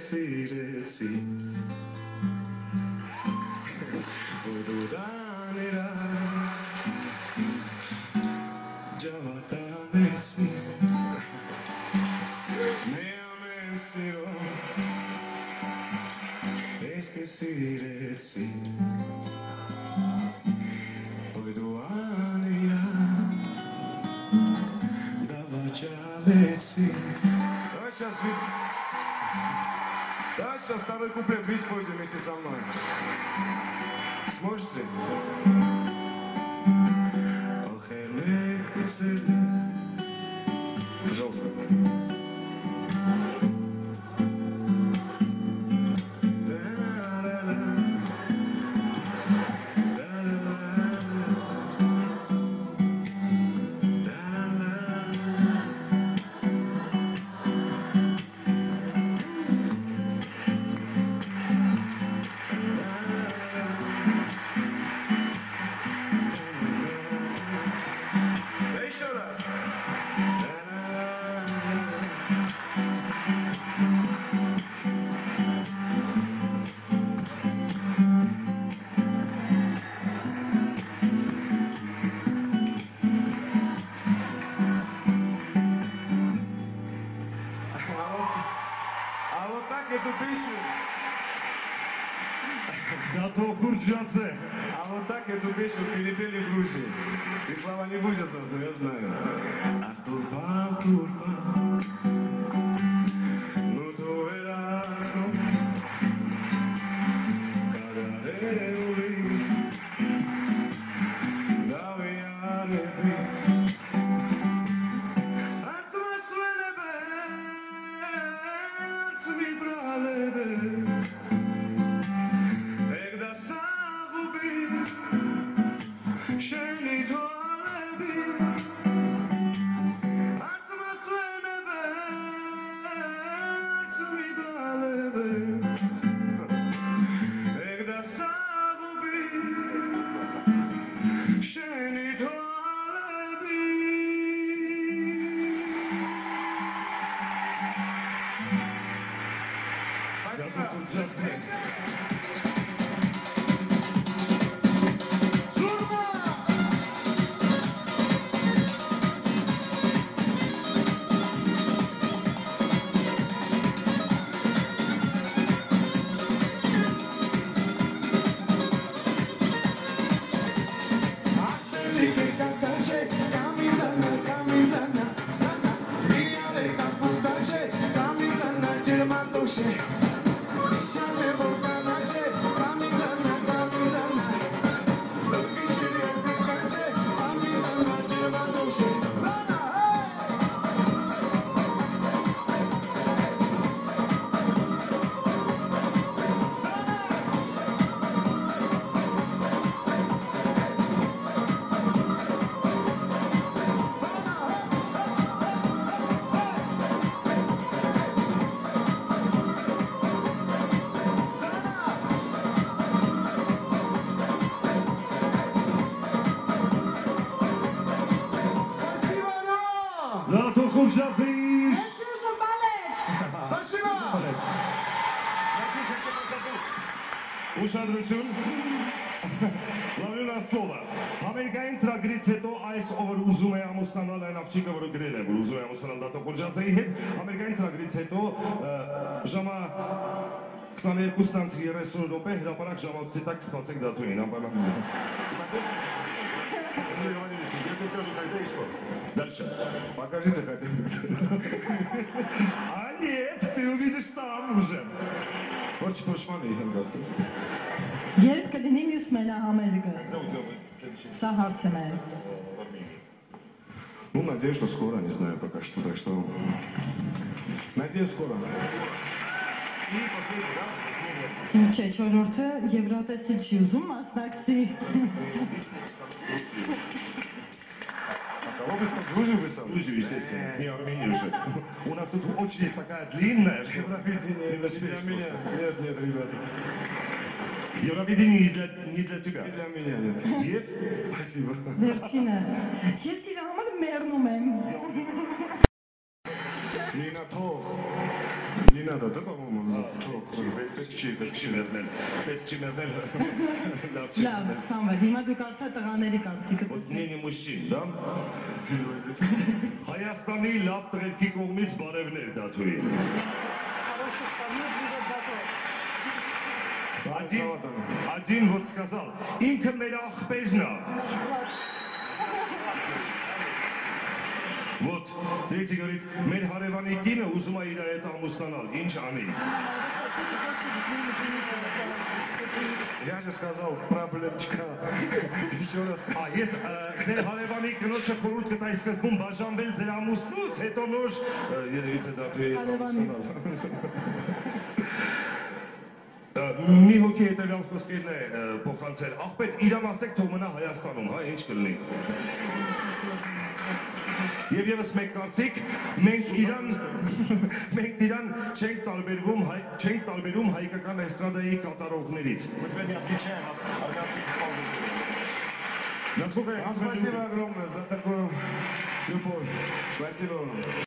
սիրեցի որ դու դաներա ջավատանեցի მე ամեն սիրո ես կե սիրեցի որ դու աներա դավաճալեցի Да, сейчас второй куплет вы используете вместе со мной. Сможете? Пожалуйста. А вот так эту песню перепели в Грузии. И слова не будет нас, но я знаю. Ах, турпа, турпа, ну tu verás, cagaré, dame Artsma suene artsmi bralebe. شنی تو عربی عطمه سوینه برس میبراله اگده ساقوبی شنی تو عربی Спасибо. Ուշադրություն, լավյուն աստողը, Ամերիկային ծրագրից հետո այս ով ուզում է ամուսնանալ այն աղջիկը, որը գրել է, որ ուզում է ամուսնանալ Դաթո Խորջաձեի հետ, Ամերիկային ծրագրից հետո ժամը 22:30 հրապարակ ժամացույցի տակ կսպասեք Դաթոյին, անպայման։ Я тебе скажу, когда и что. Дальше. Покажите хотя бы. А нет, ты увидишь там уже. Որչ փոշմանը իհեմ դարձել։ Երբ կլինի մյուս մենահամերգը։ Սա հարց է նաև։ Ну, надеюсь, что скоро, не знаю пока что, так что... Надеюсь, скоро. И последний, да? Չէ, չորրորդը Եվրատեսիլ չի ուզում մասնակցի։ Кого выставил? Грузию выставил? Грузию, естественно, не Армению уже. У нас тут очередь такая длинная, что Евровидение не для меня. Нет, ребята. Евровидение не для тебя. И для меня нет. Нет? Спасибо. Վերջինը։ Ես իր համար մեռնում եմ։ Не на то. Не надо, да, по-моему? պետք չի մեռնել։ Լավ չի։ Լավ, Սամվել, հիմա դու կարծա տղաների կարծիքը Вот տեսնի։ мнение мужчин, да? Հայաստանի լավ տղերքի կողմից բարևներ Դաթոյին։ Один вот сказал, ինքը մեր աղբերն է։ Вот, третий говорит, մեր հարևանի կինը ուզում է իր հետ ամուսնանալ, ինչ անի։ Я же сказал, проблемчика. Еще раз. Ես ձեր հարևանի կնոջը խորհուրդ կտայի սկզբում բաժանվել ձեր ամուսնուց, հետո նոր եթե Դաթոյի Հարևանից։ մի հոգի հետևյալ խոսքերն է փոխանցել։ Աղբեր, իրան ասեք թող մնա Հայաստանում, հա, ինչ կլինի։ Եվ եւս մեկ կարծիք, մենք իրան չենք տարբերում հայկական էստրադայի կատարողներից։ Насколько я Спасибо огромное за такую любовь. Спасибо вам.